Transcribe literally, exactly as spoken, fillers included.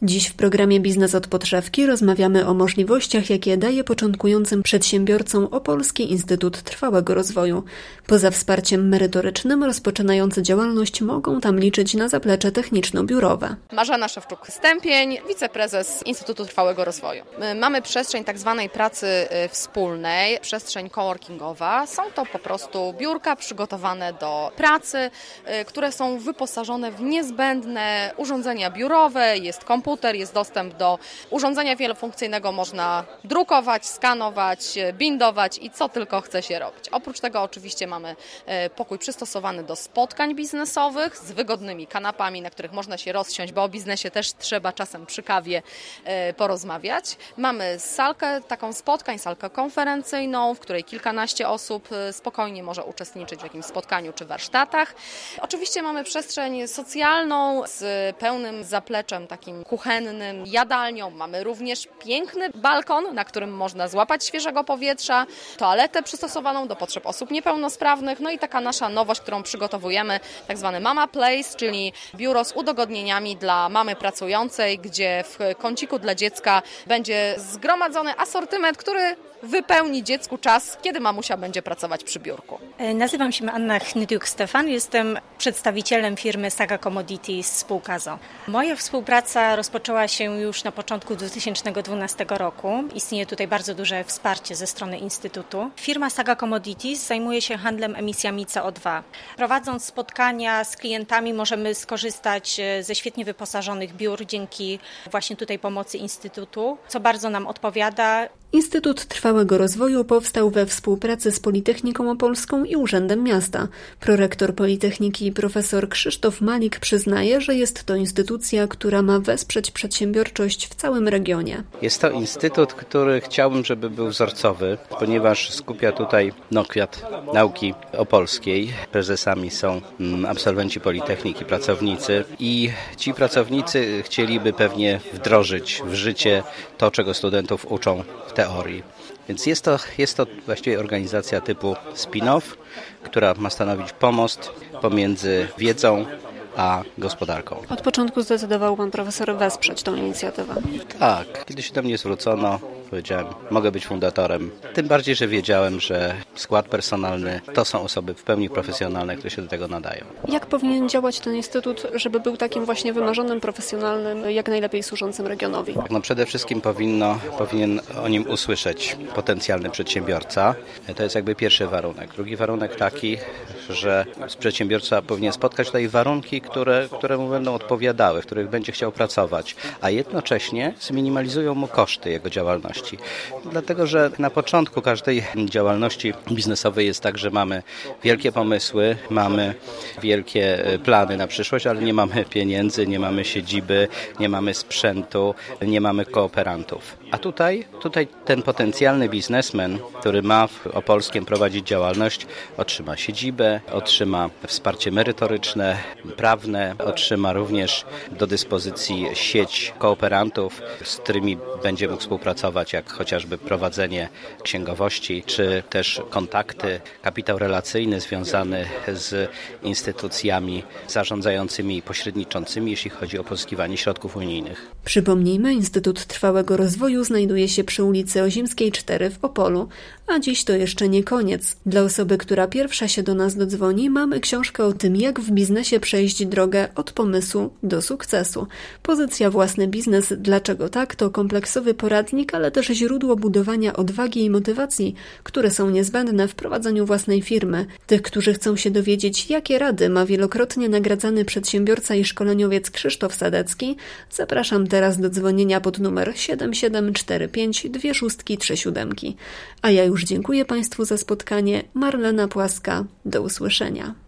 Dziś w programie Biznes od podszewki rozmawiamy o możliwościach, jakie daje początkującym przedsiębiorcom Opolski Instytut Trwałego Rozwoju. Poza wsparciem merytorycznym rozpoczynający działalność mogą tam liczyć na zaplecze techniczno-biurowe. Marzena Szewczuk-Stępień, wiceprezes Instytutu Trwałego Rozwoju. Mamy przestrzeń tak zwanej pracy wspólnej, przestrzeń coworkingowa. Są to po prostu biurka przygotowane do pracy, które są wyposażone w niezbędne urządzenia biurowe, jest komputer, jest dostęp do urządzenia wielofunkcyjnego, można drukować, skanować, bindować i co tylko chce się robić. Oprócz tego oczywiście mamy pokój przystosowany do spotkań biznesowych z wygodnymi kanapami, na których można się rozsiąść, bo o biznesie też trzeba czasem przy kawie porozmawiać. Mamy salkę taką spotkań, salkę konferencyjną, w której kilkanaście osób spokojnie może uczestniczyć w jakimś spotkaniu czy warsztatach. Oczywiście mamy przestrzeń socjalną z pełnym zapleczem takim kuchennym, jadalnią. Mamy również piękny balkon, na którym można złapać świeżego powietrza, toaletę przystosowaną do potrzeb osób niepełnosprawnych, no i taka nasza nowość, którą przygotowujemy, tak zwany Mama Place, czyli biuro z udogodnieniami dla mamy pracującej, gdzie w kąciku dla dziecka będzie zgromadzony asortyment, który wypełni dziecku czas, kiedy mamusia będzie pracować przy biurku. Nazywam się Anna Chnydiuk-Stefan, jestem przedstawicielem firmy Saga Commodities spółka z o o. Moja współpraca rozpoczęła się już na początku dwa tysiące dwunastego roku. Istnieje tutaj bardzo duże wsparcie ze strony Instytutu. Firma Saga Commodities zajmuje się handlem emisjami C O dwa. Prowadząc spotkania z klientami możemy skorzystać ze świetnie wyposażonych biur dzięki właśnie tutaj pomocy Instytutu, co bardzo nam odpowiada. Instytut Trwałego Rozwoju powstał we współpracy z Politechniką Opolską i Urzędem Miasta. Prorektor Politechniki profesor Krzysztof Malik przyznaje, że jest to instytucja, która ma wesprzeć przedsiębiorczość w całym regionie. Jest to instytut, który chciałbym, żeby był wzorcowy, ponieważ skupia tutaj no, kwiat nauki opolskiej. Prezesami są absolwenci Politechniki, pracownicy i ci pracownicy chcieliby pewnie wdrożyć w życie to, czego studentów uczą w teorii. Więc jest to, jest to właściwie organizacja typu spin-off, która ma stanowić pomost pomiędzy wiedzą a gospodarką. Od początku zdecydował pan profesor wesprzeć tą inicjatywę. Tak, kiedy się do mnie zwrócono, powiedziałem, mogę być fundatorem. Tym bardziej, że wiedziałem, że skład personalny to są osoby w pełni profesjonalne, które się do tego nadają. Jak powinien działać ten instytut, żeby był takim właśnie wymarzonym, profesjonalnym, jak najlepiej służącym regionowi? No przede wszystkim powinno, powinien o nim usłyszeć potencjalny przedsiębiorca. To jest jakby pierwszy warunek. Drugi warunek taki, że przedsiębiorca powinien spotkać tutaj warunki, które, które mu będą odpowiadały, w których będzie chciał pracować, a jednocześnie zminimalizują mu koszty jego działalności. Dlatego, że na początku każdej działalności biznesowej jest tak, że mamy wielkie pomysły, mamy wielkie plany na przyszłość, ale nie mamy pieniędzy, nie mamy siedziby, nie mamy sprzętu, nie mamy kooperantów. A tutaj, tutaj ten potencjalny biznesmen, który ma w Opolskiem prowadzić działalność, otrzyma siedzibę, otrzyma wsparcie merytoryczne, prawne, otrzyma również do dyspozycji sieć kooperantów, z którymi będzie mógł współpracować, jak chociażby prowadzenie księgowości, czy też kontakty, kapitał relacyjny związany z instytucjami zarządzającymi i pośredniczącymi, jeśli chodzi o pozyskiwanie środków unijnych. Przypomnijmy, Instytut Trwałego Rozwoju znajduje się przy ulicy Ozimskiej cztery w Opolu, a dziś to jeszcze nie koniec. Dla osoby, która pierwsza się do nas dodzwoni, mamy książkę o tym, jak w biznesie przejść drogę od pomysłu do sukcesu. Pozycja Własny biznes, dlaczego tak, to kompleksowy poradnik, ale też źródło budowania odwagi i motywacji, które są niezbędne w prowadzeniu własnej firmy. Tych, którzy chcą się dowiedzieć, jakie rady ma wielokrotnie nagradzany przedsiębiorca i szkoleniowiec Krzysztof Sadecki, zapraszam teraz do dzwonienia pod numer siedem siedem cztery pięć dwa sześć trzy siedem. A ja już dziękuję Państwu za spotkanie. Marlena Płaska. Do usłyszenia.